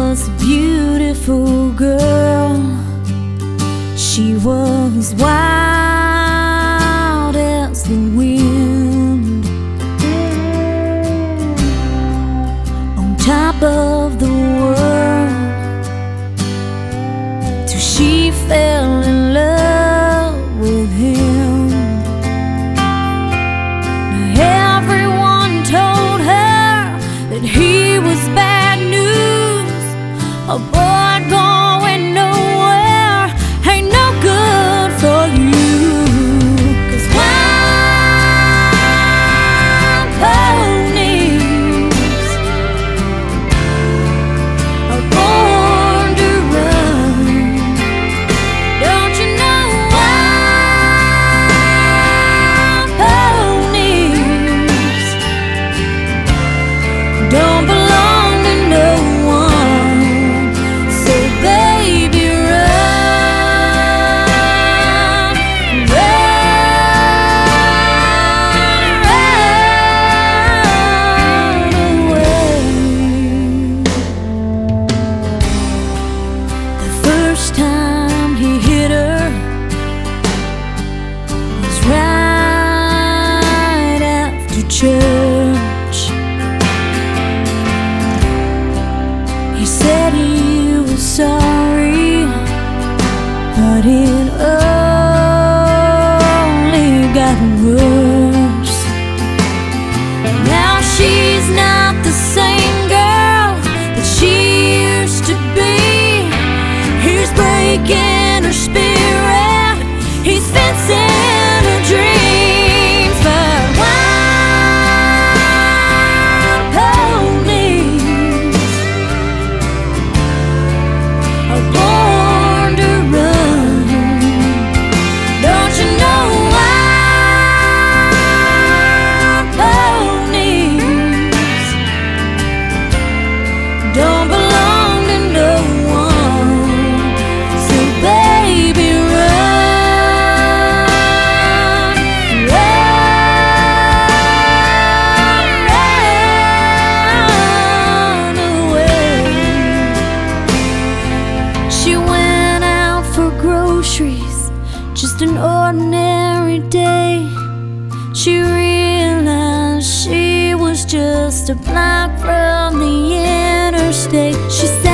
was a beautiful girl. She was wild as the wind, on top of the world, till she fell in love with him. Now everyone told her that he was bad news, a boy going nowhere ain't no good for you. 'Cause wild ponies are born to run. Don't you know wild ponies don't belong to no one? So baby, run, run away. The first time he hit her was right after church. He said he was sorry, but it only got worse. Now she's not the same girl that she used to be. He's breaking her spirit, he's fencing her dreams. But wild ponies are born to run. Don't you know wild ponies don't belong to no one? So baby, run, run away. She went out for groceries, just an ordinary day. She realized she was just a block from the interstate. She said,